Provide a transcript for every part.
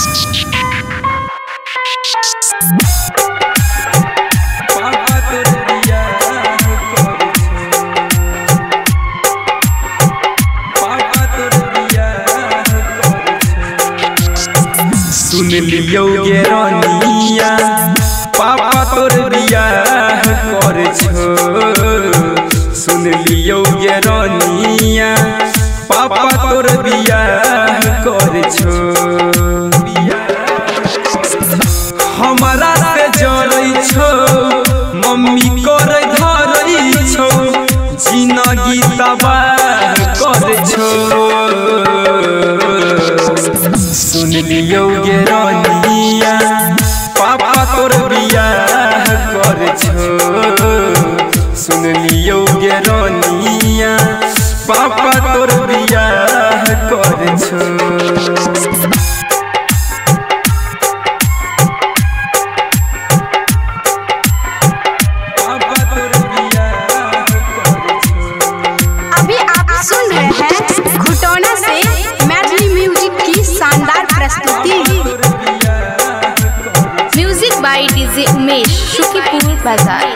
सुन लियो गे रानिया पापा तोर बियाह कर छो। सुन लियो गे रानिया पापा तोर बियाह कर छो। हमारा से जरै छो मम्मी कर धरै छो। जिंदगी तबाह कर छो। सुन लियो गे रानिया पापा तोर बियाह कर छो। सुन लियो गे रानिया पापा तोर बियाह कर छो। Music by DJ Umesh Shukipur बाजार।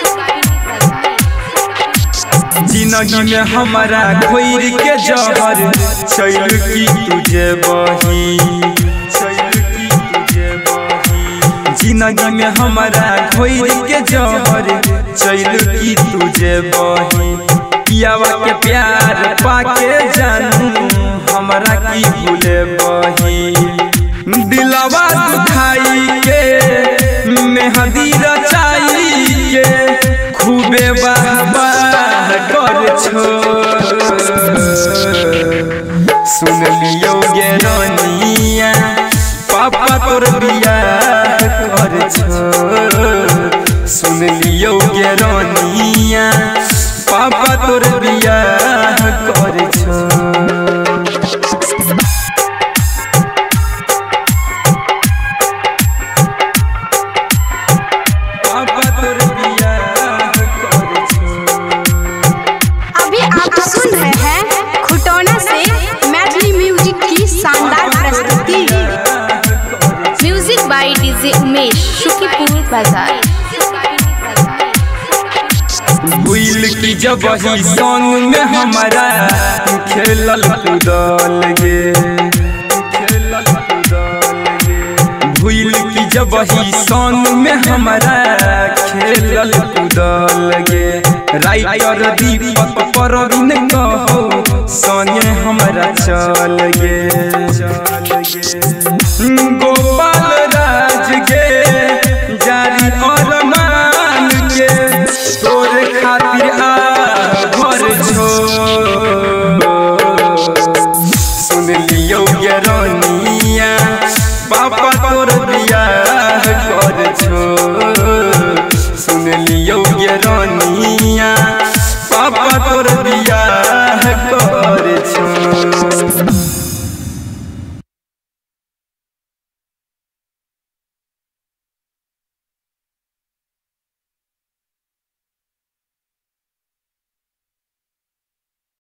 जिंदगी में हमारा खोर के जहर चल की तुझे बही। जिंदगी में हमारा खोर के जहर चल की तुझे बही। पियावा के प्यार पाके जानू हमारा की भूले बही। दिलवा दुखाई के मेहंदी रचाई के खूबे बाह कर छो। सुन लियो गे रानिया पापा तोर बियाह कर छो। सुन लियो गे रानिया पापा तोर बियाह कर छो। बाय डीजे उमेश शुकीपुर बाजार। भूल की जब ही संग में हमारा खेलल कूदल गे। भूल की जब ही संग में हमारा खेलल कूदल गे। राइटर दीपक परवीन कहो संगे हमारा चल गे।